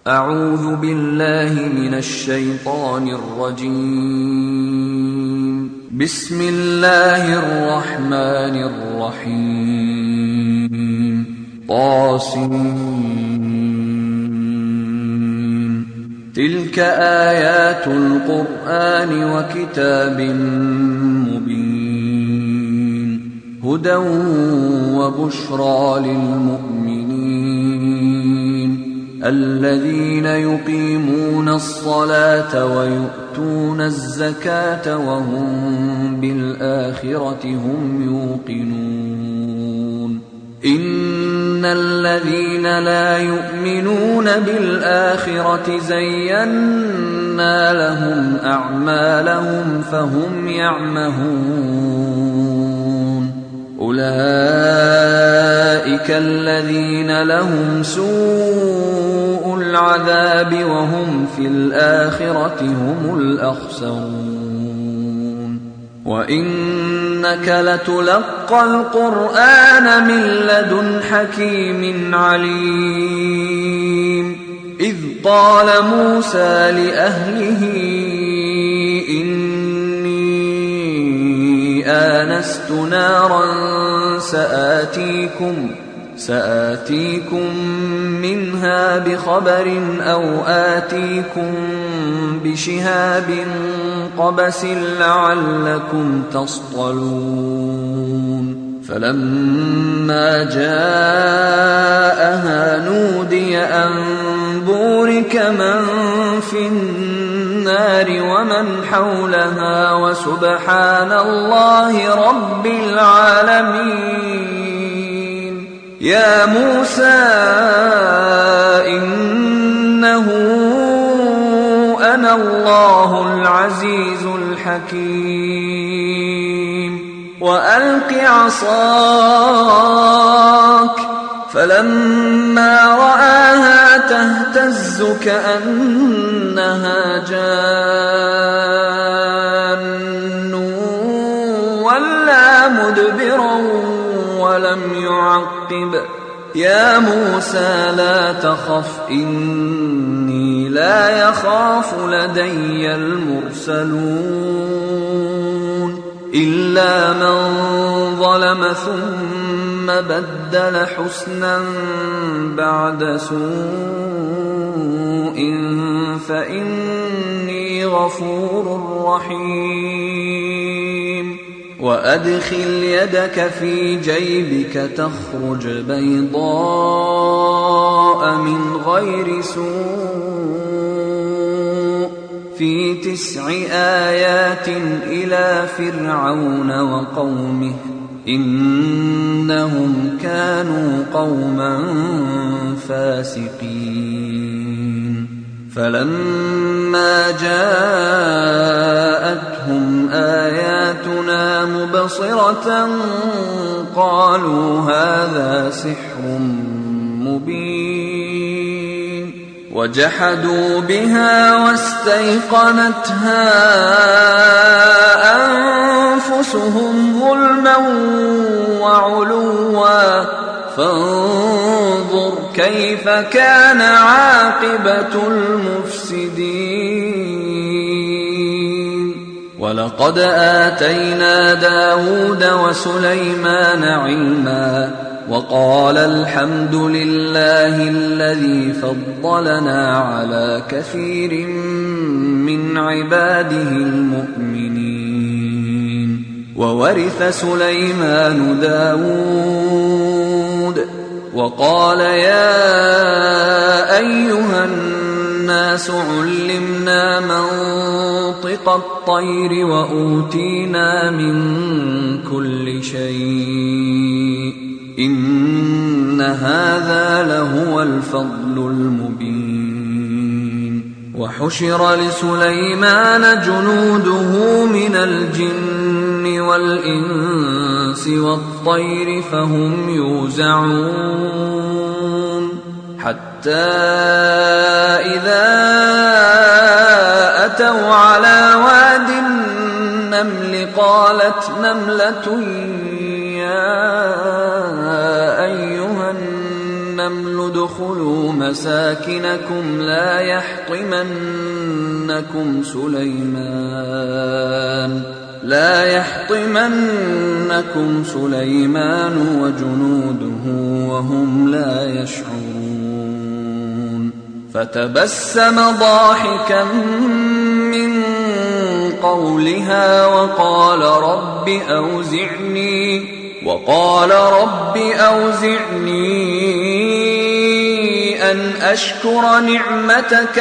أعوذ بالله من الشيطان الرجيم. بسم الله الرحمن الرحيم. طاسين. تلك آيات القرآن وكتاب مبين. هدى وبشرى للمؤمنين الذين يقيمون الصلاة ويؤتون الزكاة وهم بالآخرة هم يوقنون. إن الذين لا يؤمنون بالآخرة زينا لهم أعمالهم فهم يعمهون. أولئك الذين لهم سوء العذاب وهم في الآخرة هم الأخسرون. وإنك لتلقى القرآن من لدن حكيم عليم. إذ قال موسى لأهله آنست نارا سآتيكم منها بخبر أو آتيكم بشهاب قبس لعلكم تصطلون. فلما جاءها نودي أن بورك من في النار ومن حولها وسبحان الله رب العالمين. يا موسى إنه أنا الله العزيز الحكيم. وألق عصاك. فلما رآها تهتز كأنها جان ولا مدبرا ولم يعقب. يا موسى لا تخف إني لا يخاف لدي المرسلون. إلا من ظلم ثم بدل حسنا بعد سوء فإني غفور رحيم. وأدخل يدك في جيبك تخرج بيضاء من غير سوء في 9 آيات إلى فرعون وقومه إنهم كانوا قوما فاسقين. فلما جاءتهم آياتنا مبصرة قالوا هذا سحر مبين. وجحدوا بها واستيقنتها أنفسهم ظلما وعلوا فانظر كيف كان عاقبة المفسدين. ولقد آتينا داود وسليمان علما وقال الحمد لله الذي فضلنا على كثير من عباده المؤمنين. وورث سليمان داود وقال يا أيها الناس علمنا منطق الطير وأوتينا من كل شيء إن هذا لهو الفضل المبين. وحشر لسليمان جنوده من الجن والإنس والطير فهم يوزعون. حتى إذا أتوا على واد النمل قالت نملة يا أيها النمل ادخلوا مساكنكم لا يحطمنكم سليمان وجنوده وهم لا يشعرون فتبسم ضاحكا من قولها وقال رب أوزعني أن أشكر نعمتك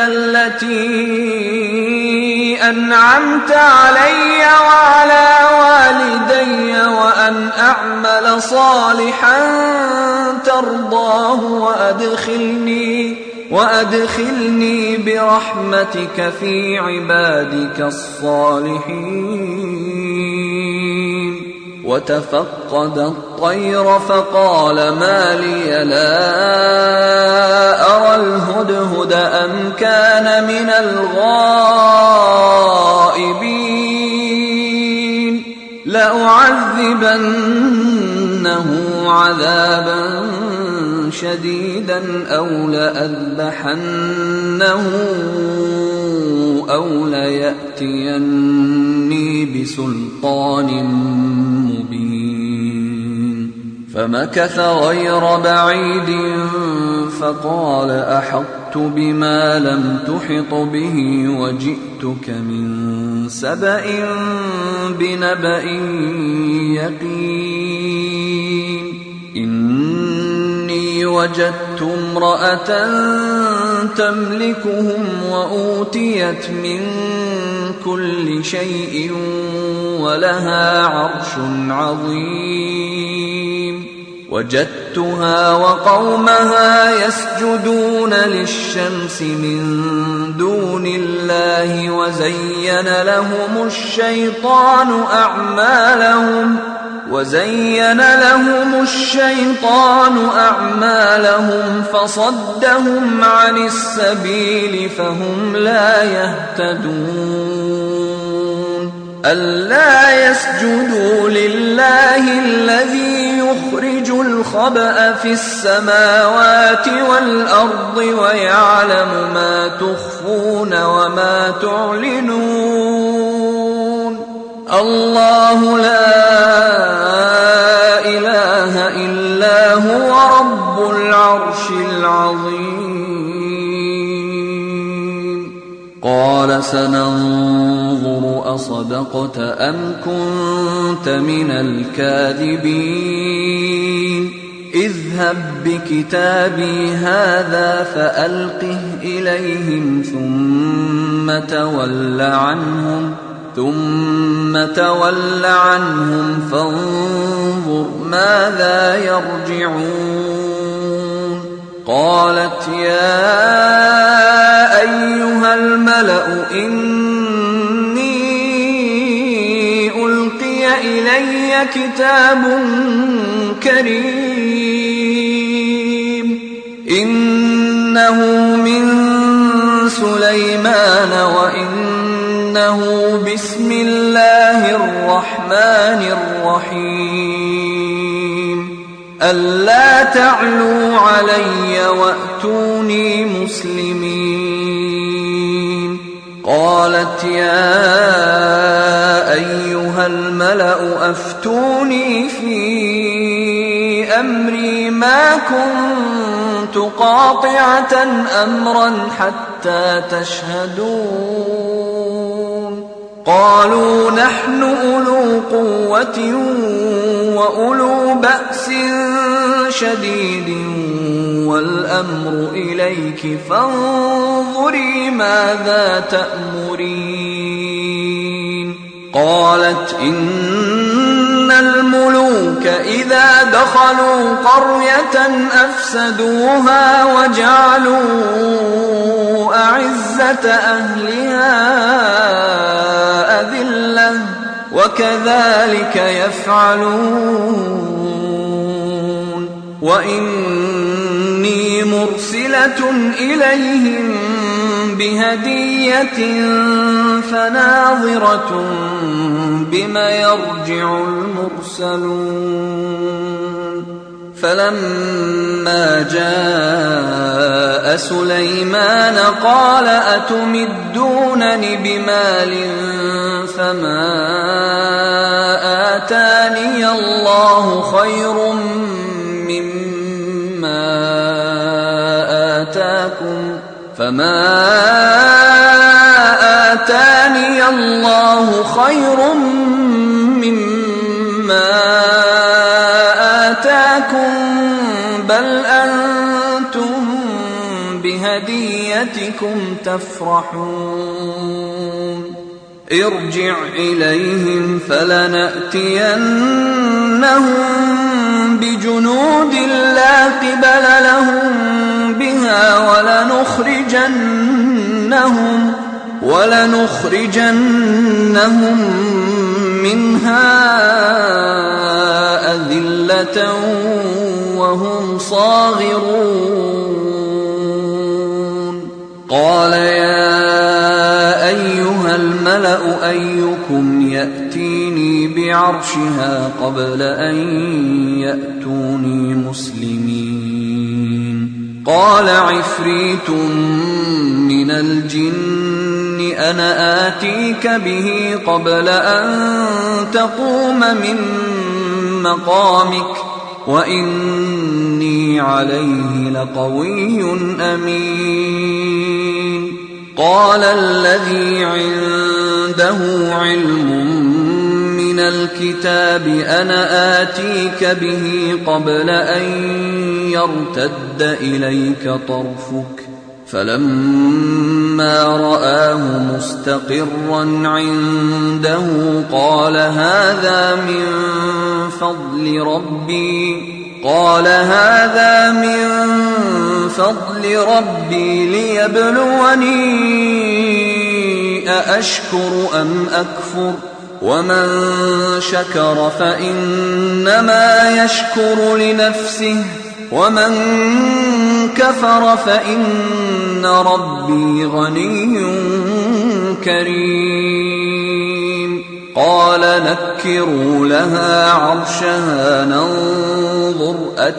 التي أنعمت علي وعلى والدي وأن أعمل صالحا ترضاه وأدخلني برحمتك في عبادك الصالحين وتفقد الطير فقال ما لي لا أرى الهدهد أم كان من الغائبين لأعذبنه عذابا شديدا أو لأذبحنه أو ليأتيني بسلطان مبين فمكث غير بعيد فقال أحطت بما لم تحط به وجئتك من سبأ بنبأ يقين إني وجدت امرأة تملكهم وأوتيت من كل شيء ولها عرش عظيم وجدتها وقومها يسجدون للشمس من دون الله وزين لهم الشيطان أعمالهم فصدهم عن السبيل فهم لا يهتدون ألا يسجدوا لله الذي يخرج الخبأ في السماوات والأرض ويعلم ما تخفون وما تعلنون الله لا إله إلا هو رب العرش العظيم قال سننظر أصدقت أم كنت من الكاذبين اذهب بكتابي هذا فألقه إليهم ثم تول عنهم فانظر ماذا يرجعون قالت يا أيها الملأ إني ألقي إلي كتاب كريم إنه من سليمان وإنه بسم الله الرحمن الرحيم ألا تعلوا علي وأتوني مسلمين قالت يا أيها الملأ أفتوني في أمري ما كنت قاطعة أمرا حتى تشهدون قالوا نحن أولو قوة وأولو بأس شديد والأمر إليك فانظري ماذا تأمرين قالت إن الملوك إذا دخلوا قرية أفسدوها وجعلوا أعزة أهلها أذلة وكذلك يفعلون وإني مرسلة إليهم بهدية فناظرة بما يرجع المرسلون فلما جاء سليمان قال أتمدونني بمال فما آتاني الله خير مما آتاكم بل أنتم بهديتكم تفرحون ارجع إليهم فلنأتينهم بجنود لا قبل لهم بها ولنخرجنهم منها أذلة وهم صاغرون قال يا أيها الملأ أيكم يأتيني بعرشها قبل أن يأتوني مسلمين قال عفريت من الجن أنا آتيك به قبل أن تقوم من مقامك وإني عليه لقوي أمين قال الذي عنده علم من الكتاب أنا آتيك به قبل أن يرتد إليك طرفك فلما رآه مستقرا عنده قال هذا من فضل ربي ليبلوني أأشكر أم أكفر ومن شكر فإنما يشكر لنفسه ومن كفر فإن ربي غني كريم قال نكروا لها عرشها ننظر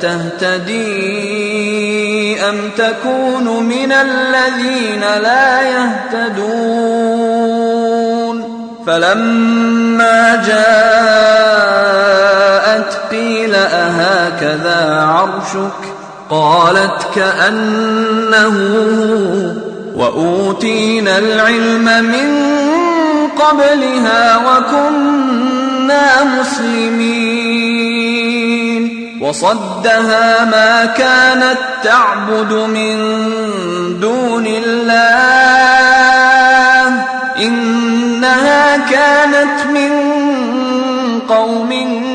أتهتدي أم تكون من الذين لا يهتدون فلما جاءت قيل أهكذا عرشك قالت كأنه وأوتينا العلم من قبلها وكنا مسلمين وصدها ما كانت تعبد من دون الله إنها كانت من قوم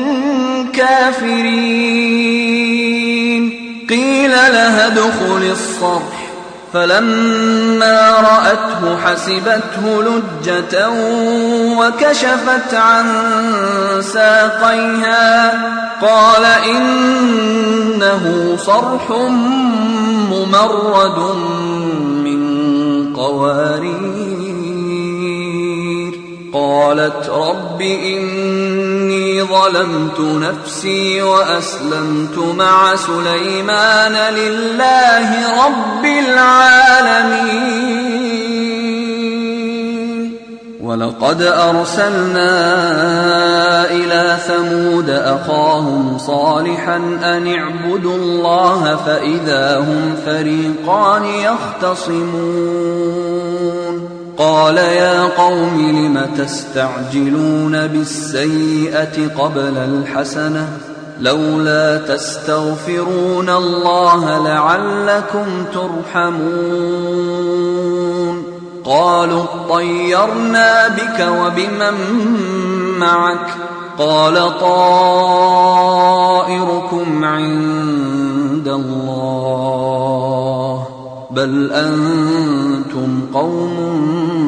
كافرين قيل لها ادخل الصرح فلما رأته حسبته لجة وكشفت عن ساقيها قال إنه صرح ممرد من قوارير قالت رب إني ظلمت نفسي وأسلمت مع سليمان لله رب العالمين ولقد أرسلنا إلى ثمود أخاهم صالحا أن اعبدوا الله فإذا هم فريقان يختصمون قال يا قوم لم تستعجلون بالسيئة قبل الحسنة لولا تستغفرون الله لعلكم ترحمون قالوا اطيرنا بك وبمن معك قال طائركم عند الله بل أنتم قوم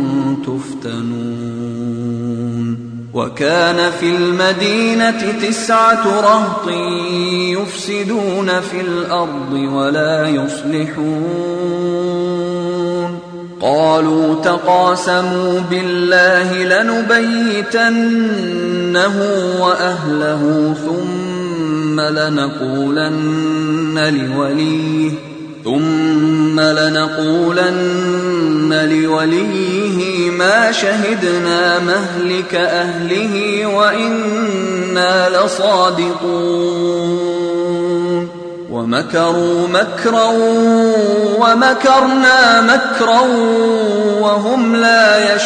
تفتنون وكان في المدينة 9 رهط يفسدون في الأرض ولا يصلحون قالوا تقاسموا بالله لنبيتنه وأهله ثم ثم لنقولن لوليه ما شهدنا مهلك أهله وإنا لصادقون ومكروا مكرا ومكرنا مكرا وهم لا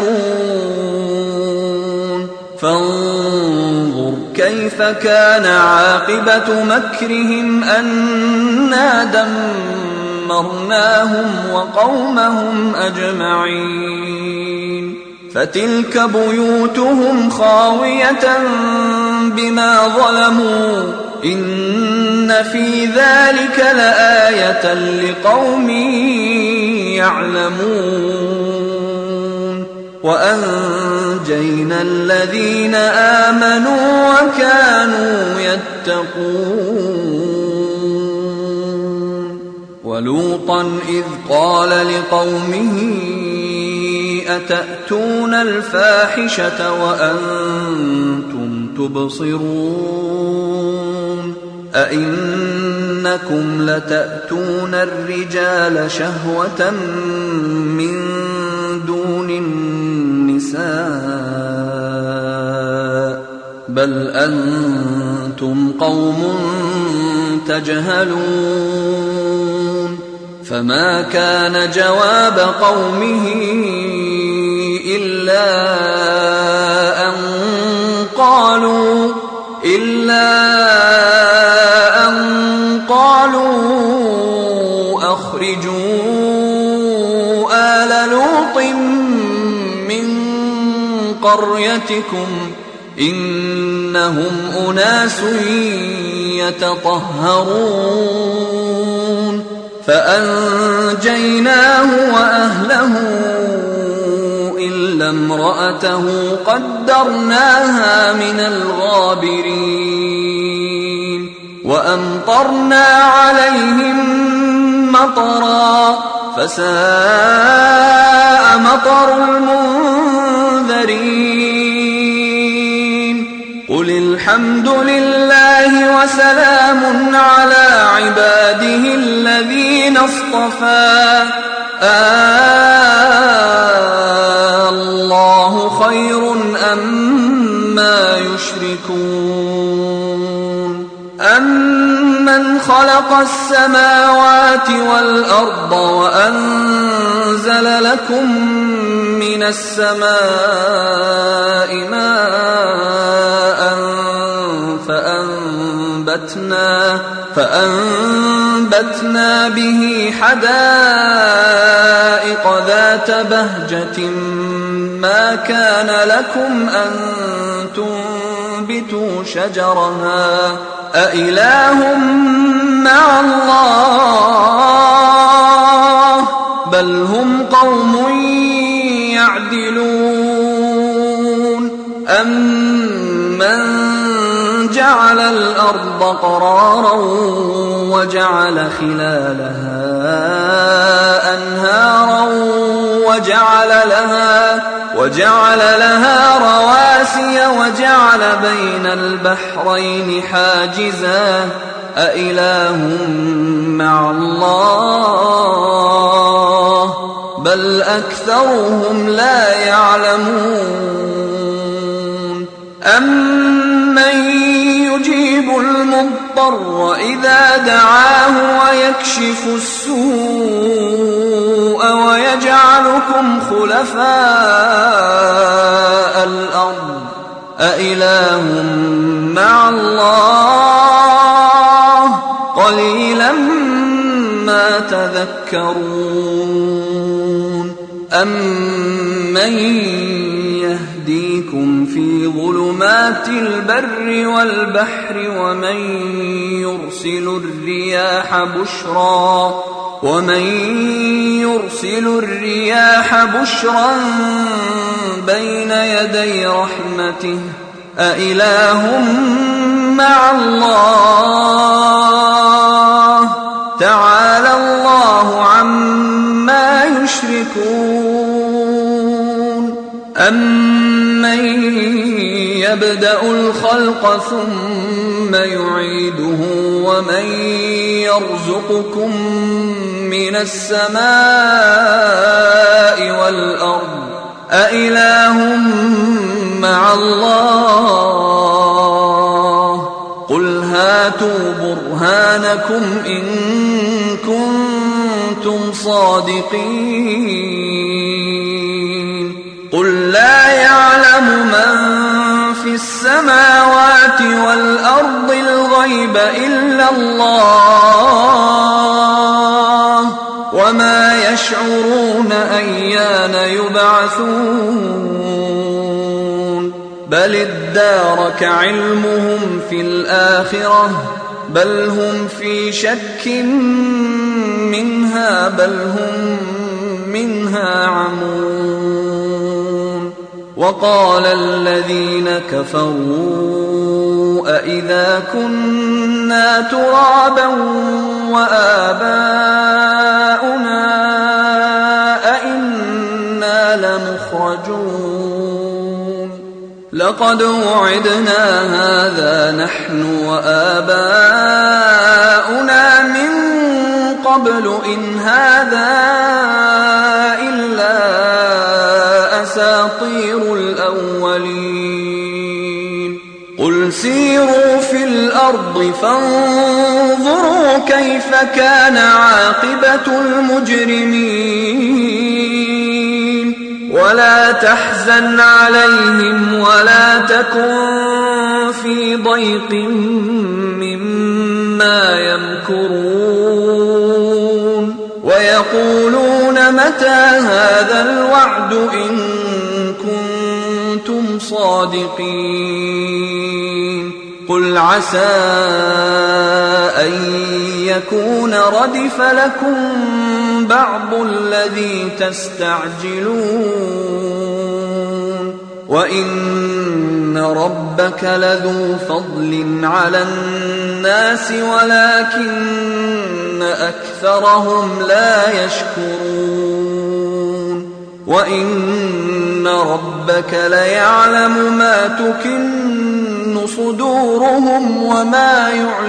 يشعرون فانظر كيف كان عاقبة مكرهم أنا دمرناهم وقومهم أجمعين فتلك بيوتهم خاوية بما ظلموا إن في ذلك لآية لقوم يعلمون وأنجينا الذين آمنوا وكانوا يتقون ولوطا إذ قال لقومه أتأتون الفاحشة وأنتم تبصرون أئنكم لتأتون الرجال شهوة من دون النساء بل أنتم قوم تجهلون فما كان جواب قومه إلا أن قالوا أخرجوا آل لوط من قريتكم إنهم أناس يتطهرون فأنجيناه وأهله إلا امرأته قدرناها من الغابرين وأمطرنا عليهم مطرا فساء مطر المنذرين قل الحمد لله وسلام على عباده الذين اصطفى الله خير أما يشركون أمن خلق السماوات والأرض وأنزل لكم من السماء ماء فأنبتنا به حدائق ذات بهجة ما كان لكم أن تنبتوا شجرها أإله مع الله بل هم قوم يعدلون أمن جعل الأرض قرارا وجعل خلالها أنهارا وجعل لها رواسي وجعل بين البحرين حاجزا أإله مع الله بل أكثرهم لا يعلمون أمن يجيب المضطر إذا دعاه ويكشف السوء ويجعلكم خلفاء الأرض أإله مع الله قليلا ما تذكرون أمن يهديكم في ظلمات البر والبحر ومن يرسل الرياح بشرا بين يدي رحمته أإله مع الله تعالى الله عما يشركون أَمَّن يَبْدَأُ الْخَلْقَ ثُمَّ يُعِيدُهُ وَمَن يَرْزُقُكُم مِّنَ السَّمَاءِ وَالْأَرْضِ أَإِلَٰهٌ مَّعَ اللَّهِ قُلْ هَاتُوا بُرْهَانَكُمْ إِن كُنتُمْ صَادِقِينَ قُل لَّا يَعْلَمُ مَن فِي السَّمَاوَاتِ وَالْأَرْضِ الْغَيْبَ إِلَّا اللَّهُ وَمَا يَشْعُرُونَ أَيَّانَ يُبْعَثُونَ بَلِ ادَّارَكَ عِلْمُهُمْ فِي الْآخِرَةِ بَلْ هُمْ فِي شَكٍّ مِّنْهَا بَلْ هُمْ مِنْهَا عَمُونَ وَقَالَ الَّذِينَ كَفَرُوا أَإِذَا كُنَّا تُرَابًا وَآبَاؤُنَا أَإِنَّا لَمُخْرَجُونَ لَقَدْ وُعِدْنَا هَٰذَا نَحْنُ وَآبَاؤُنَا مِن قَبْلُ إِنْ هَٰذَا إِلَّا أَسَاطِيرُ الْأَوَّلِينَ قُلْ سِيرُوا فِي الْأَرْضِ فَانظُرُوا كَيْفَ كَانَ عَاقِبَةُ الْمُجْرِمِينَ وَلَا تَحْزَنْ عَلَيْهِمْ وَلَا تَكُن فِي ضَيْقٍ مِّمَّا يَمْكُرُونَ وَيَقُولُونَ مَتَىٰ هَٰذَا الْوَعْدُ إِن كُنتُمْ صَادِقِينَ قُلْ عَسَىٰ أَن يَكُونَ رَدِفَ لَكُم بَعْضُ الَّذِي تَسْتَعْجِلُونَ وَإِنَّ رَبَّكَ لَذُو فَضْلٍ عَلَى النَّاسِ وَلَٰكِنَّ أَكْثَرَهُمْ لَا يَشْكُرُونَ وَإِنَّ رَبَّكَ لَيَعْلَمُ مَا تُكِنُّ صُدُورُهُمْ وَمَا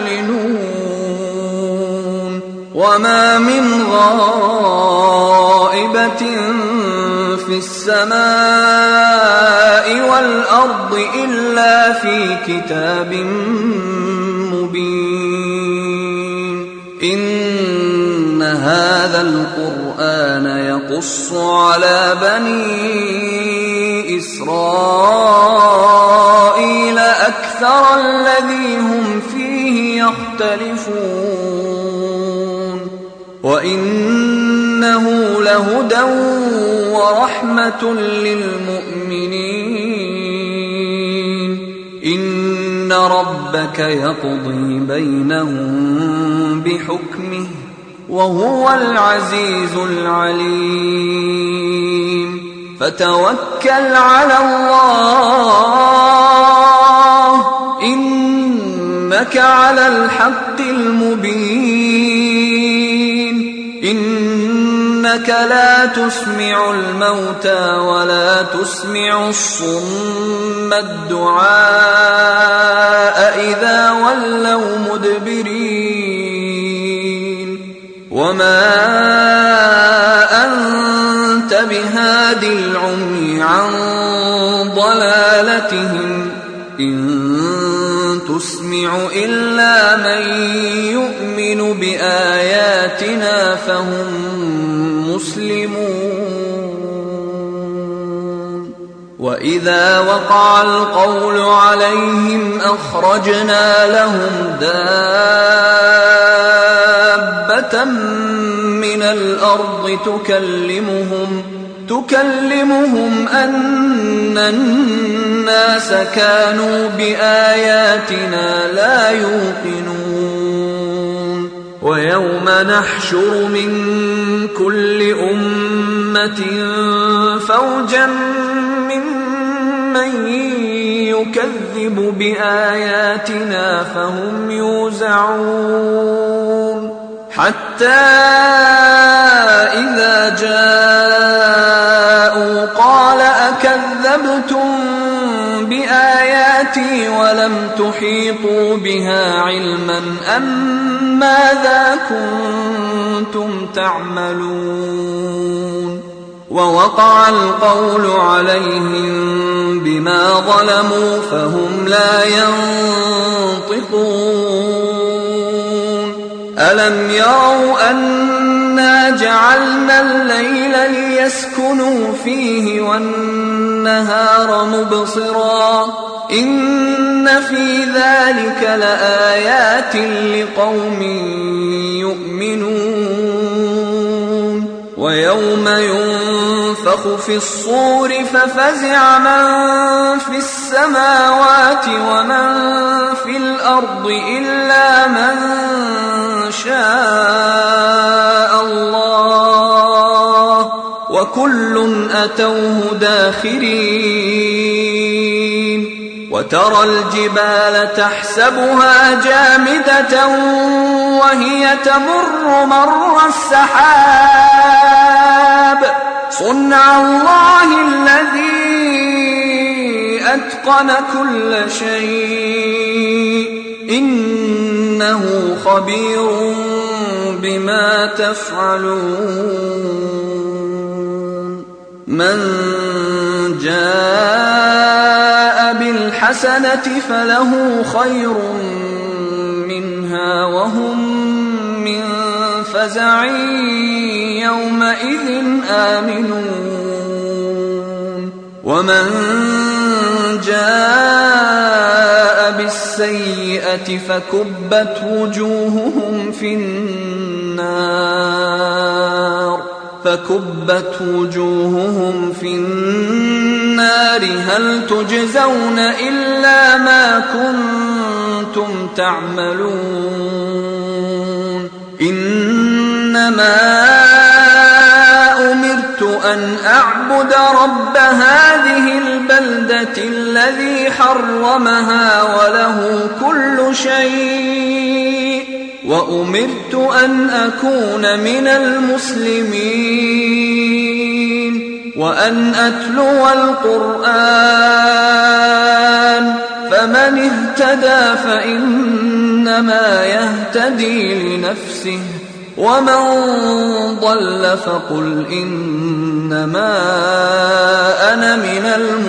يُعْلِنُونَ وَمَا مِنْ غَائِبَةٍ فِي السَّمَاءِ وَالْأَرْضِ إِلَّا فِي كِتَابٍ مُّبِينٍ إِنَّ هَٰذَا الْقُرْآنَ يَقُصُّ عَلَىٰ بَنِي إِسْرَائِيلَ أَكْثَرَ الَّذِي هُمْ فِيهِ يَخْتَلِفُونَ وَإِنَّهُ لَهُدًى وَرَحْمَةٌ لِّلْمُؤْمِنِينَ إِنَّ رَبَّكَ يَقْضِي بَيْنَهُم بِحُكْمِهِ وَهُوَ الْعَزِيزُ الْعَلِيمُ فَتَوَكَّلْ عَلَى اللَّهِ إِنَّكَ عَلَى الْحَقِّ الْمُبِينِ إِنَّكَ لا تسمع الموتى ولا تسمع الصم الدعاء إذا ولوا مدبرين وما أنت بهاد العمي عن ضلالتهم إن تسمع إلا من يؤمن بآياتنا فهم مسلمون وإذا وقع القول عليهم أخرجنا لهم دابة من الأرض تكلمهم أن الناس كانوا بآياتنا لا يوقنون ويوم نحشر من كل أمة فوجا ممن يكذب بآياتنا فهم يوزعون حتى إذا جاءوا قال أكذبتم كذبتم بآياتي ولم تحيطوا بها علما أم ماذا كنتم تعملون ووقع القول عليهم بما ظلموا فهم لا ينطقون ألم يروا أنا جعلنا الليل ليسكنوا فيه والنهار مبصرا إن في ذلك لآيات لقوم يؤمنون ويوم ينفخ في الصور ففزع من في السماوات ومن في الأرض إلا من شاء الله وكل أتوه داخرين وترى الجبال تحسبها جامدة وهي تمر مر السحاب صنع الله الذي أتقن كل شيء إنه خبير بما تفعلون من جاء بالحسنة فله خير منها وهم من فزع يومئذ آمنون ومن جاء بالسيئة فكبت وجوههم في النار هل تجزون إلا ما كنتم تعملون إنما أمرت أن أعبد رب هذه البلدة الذي حرمها وله كل شيء وأمرت أن أكون من المسلمين وأن أتلو القرآن فمن اهتدى فإنما يهتدي لنفسه ومن ضل فقل إنما أنا من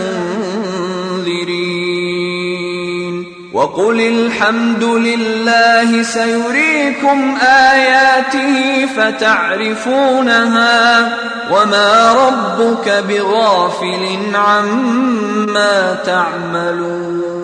المنذرين وقل الحمد لله سيريكم آياته فتعرفونها وما ربك بغافل عما تعملون